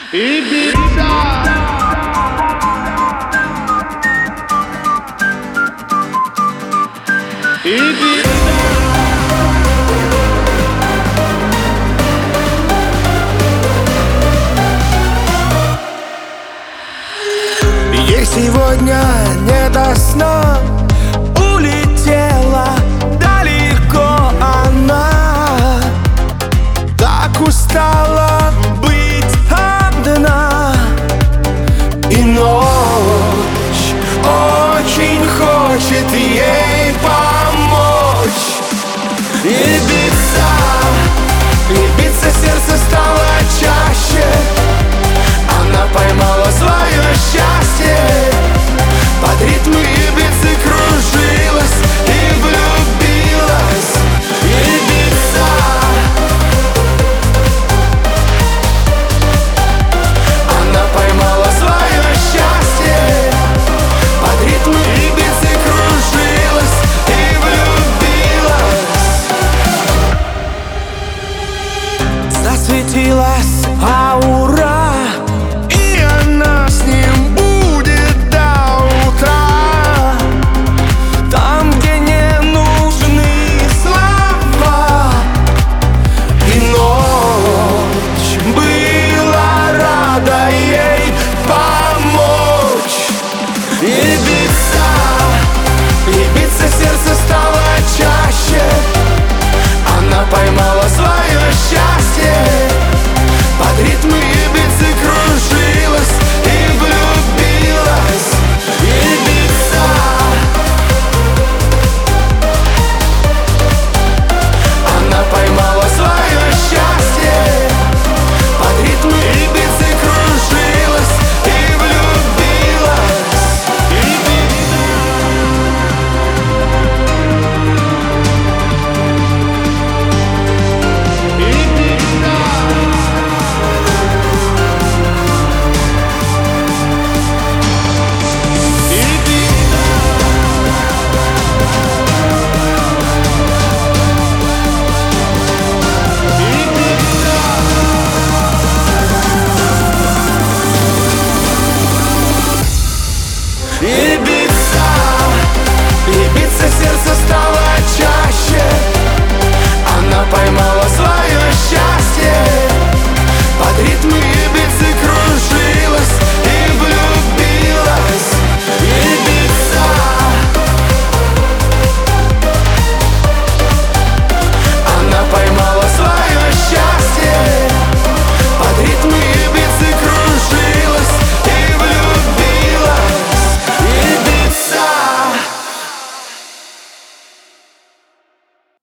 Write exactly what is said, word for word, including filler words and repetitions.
Ibiza. Ibiza. Ей сегодня не до сна, улетела далеко она. Так устала быть одна, и ночь очень хочет ей помочь. И биться, и биться сердце стало чаще. Она поймала свое счастье, под ритмы Ибицы кружилась и влюбилась. Ибица. Она поймала свое счастье, под ритмы Ибицы кружилась и влюбилась. Засветилась аура, сердце стало чаще. Она поймала свое счастье, под ритмы Ибицы кружилась и влюбилась. Ибица. Она поймала свое счастье, под ритмы Ибицы кружилась и влюбилась. Ибица, Ибица, сердце стало чаще. Она поймала